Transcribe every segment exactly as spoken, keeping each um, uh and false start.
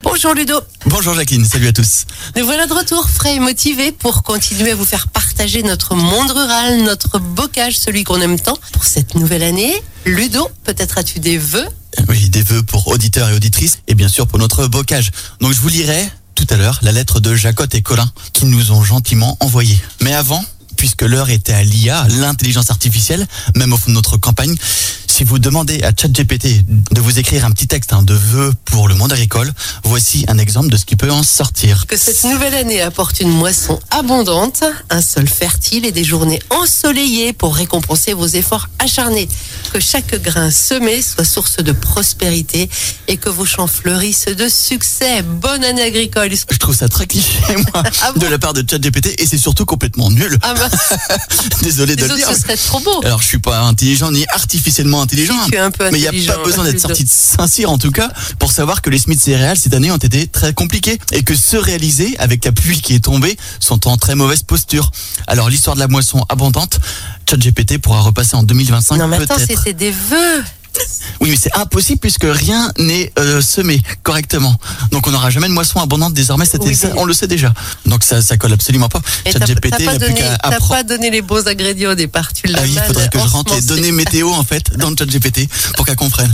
Bonjour Ludo. Bonjour Jacqueline, salut à tous. Nous voilà de retour frais et motivés pour continuer à vous faire partager notre monde rural, notre bocage, celui qu'on aime tant. Pour cette nouvelle année, Ludo, peut-être as-tu des vœux ? Oui, des vœux pour auditeurs et auditrices et bien sûr pour notre bocage. Donc je vous lirai tout à l'heure la lettre de Jacotte et Colin qui nous ont gentiment envoyée. Mais avant, puisque l'heure était à l'I A, l'intelligence artificielle, même au fond de notre campagne, si vous demandez à ChatGPT de vous écrire un petit texte hein, de vœux pour le monde agricole, voici un exemple de ce qui peut en sortir. Que cette nouvelle année apporte une moisson abondante, un sol fertile et des journées ensoleillées pour récompenser vos efforts acharnés. Que chaque grain semé soit source de prospérité et que vos champs fleurissent de succès. Bonne année agricole. Je trouve ça très cliché, moi, ah bon de la part de ChatGPT et c'est surtout complètement nul. Ah bah, Désolé de les le autres, dire. ce serait trop beau. Alors je suis pas intelligent ni artificiellement intelligent, Tu es un peu mais il n'y a intelligent, pas besoin d'être Ludo. sorti de Saint-Cyr en tout cas pour savoir que les semis de céréales cette année ont été très compliqués et que ceux réalisés avec la pluie qui est tombée sont en très mauvaise posture. Alors l'histoire de la moisson abondante, ChatGPT pourra repasser en deux mille vingt-cinq Non mais attends, peut-être. c'était des vœux. Oui mais c'est impossible puisque rien n'est euh, semé correctement. Donc on n'aura jamais de moisson abondante désormais cet Oui, été, mais- on le sait déjà. Donc ça ça colle absolument pas. Et t'as, ChatGPT t'as pas, n'a plus donné, qu'à t'as apprendre. pas donné les bons ingrédients au départ. Tu l'as Ah oui, il mal faudrait que je rentre les ensemencé. données météo en fait dans le ChatGPT pour qu'elle comprenne.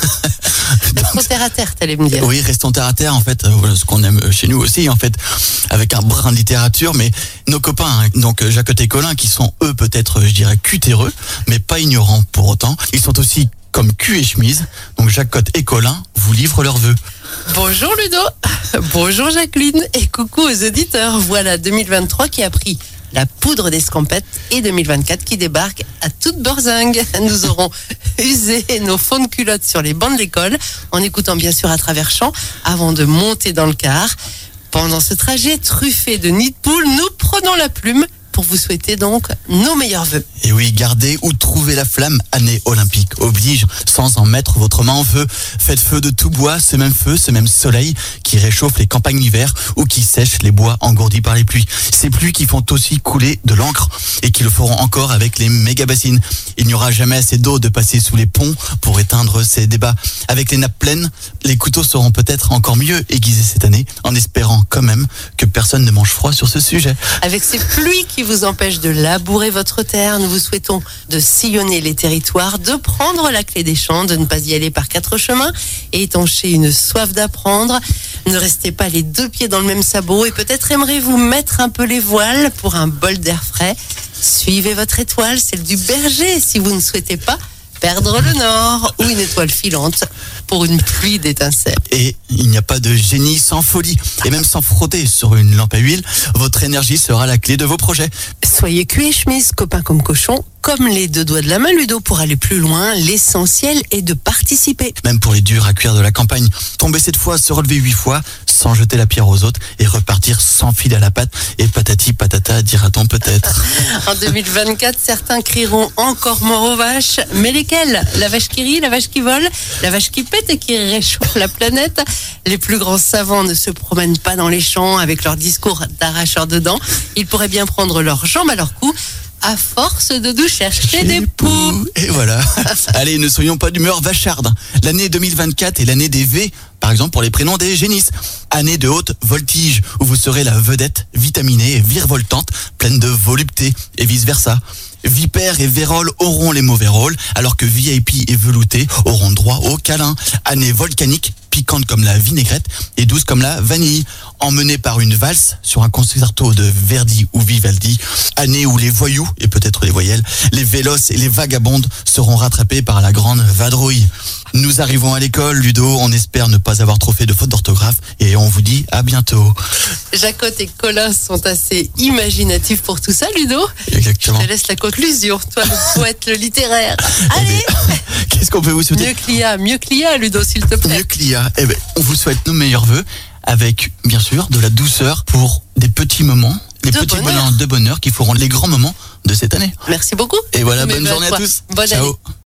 Restons terre à terre, t'allais me dire. Oui, restons terre à terre en fait, euh, voilà ce qu'on aime chez nous aussi en fait, avec un brin de littérature, mais nos copains, hein, donc euh, Jacotte et Colin, qui sont eux peut-être, je dirais, cutéreux, mais pas ignorants pour autant, ils sont aussi comme cul et chemise, donc Jacotte et Colin vous livrent leurs vœux. Bonjour Ludo. Bonjour Jacqueline. Et coucou aux auditeurs. Voilà deux mille vingt-trois qui a pris la poudre d'escampette et deux mille vingt-quatre qui débarque à toute borzingue. Nous aurons usé nos fonds de culotte sur les bancs de l'école en écoutant bien sûr à travers champs avant de monter dans le car. Pendant ce trajet truffé de nids de poules, nous prenons la plume pour vous souhaiter donc nos meilleurs vœux. Et oui, gardez ou trouvez la flamme, année olympique oblige, sans en mettre votre main en feu. Faites feu de tout bois, ce même feu, ce même soleil qui réchauffe les campagnes l'hiver ou qui sèche les bois engourdis par les pluies. Ces pluies qui font aussi couler de l'encre et qui le feront encore avec les méga bassines. Il n'y aura jamais assez d'eau de passer sous les ponts pour éteindre ces débats. Avec les nappes pleines, les couteaux seront peut-être encore mieux aiguisés cette année, en espérant quand même que personne ne mange froid sur ce sujet. Avec ces pluies qui vous empêchent de labourer votre terre, nous vous souhaitons de sillonner les territoires, de prendre la clé des champs, de ne pas y aller par quatre chemins et étancher une soif d'apprendre. Ne restez pas les deux pieds dans le même sabot et peut-être aimerez-vous mettre un peu les voiles pour un bol d'air frais. Suivez votre étoile, celle du berger, si vous ne souhaitez pas perdre le nord, ou une étoile filante pour une pluie d'étincelles. Et il n'y a pas de génie sans folie. Et même sans frotter sur une lampe à huile, votre énergie sera la clé de vos projets. Soyez cul et chemise, copains comme cochons, comme les deux doigts de la main, Ludo, pour aller plus loin. L'essentiel est de participer. Même pour les durs à cuire de la campagne. Tomber cette fois, se relever huit fois, sans jeter la pierre aux autres et repartir sans fil à la patte. Et patati patata, dira-t-on peut-être. En deux mille vingt-quatre, certains crieront encore mort aux vaches. Mais lesquelles ? La vache qui rit, la vache qui vole, la vache qui pète et qui réchauffe la planète. Les plus grands savants ne se promènent pas dans les champs avec leur discours d'arracheurs de dents. Ils pourraient bien prendre leurs jambes à leur cou à force de nous chercher des poux. Et voilà. Allez, ne soyons pas d'humeur vacharde. L'année deux mille vingt-quatre est l'année des V, par exemple pour les prénoms des génisses. Année de haute voltige, où vous serez la vedette vitaminée et virevoltante, pleine de volupté, et vice-versa. Vipère et Vérole auront les mauvais rôles, alors que V I P et Velouté auront droit au câlin. Année volcanique, piquante comme la vinaigrette et douce comme la vanille. Emmenée par une valse sur un concerto de Verdi ou Vivaldi. Année où les voyous, et peut-être les voyelles, les véloces et les vagabondes seront rattrapés par la grande vadrouille. Nous arrivons à l'école, Ludo, on espère ne pas avoir trop fait de fautes d'orthographe et on vous dit à bientôt. Jacotte et Colin sont assez imaginatifs pour tout ça, Ludo. Exactement. Je te laisse la conclusion. Toi, le poète, le littéraire. Eh Allez, ben, qu'est-ce qu'on peut vous souhaiter? mieux que l'I A, mieux que l'I A, Ludo, s'il te plaît. Mieux que l'I A. Eh ben, on vous souhaite nos meilleurs vœux avec, bien sûr, de la douceur pour des petits moments, les De petits bonheur. moments de bonheur qui feront les grands moments de cette année. Merci beaucoup. Et voilà, Mes bonne vœux journée à toi. tous. Bonne Ciao. année.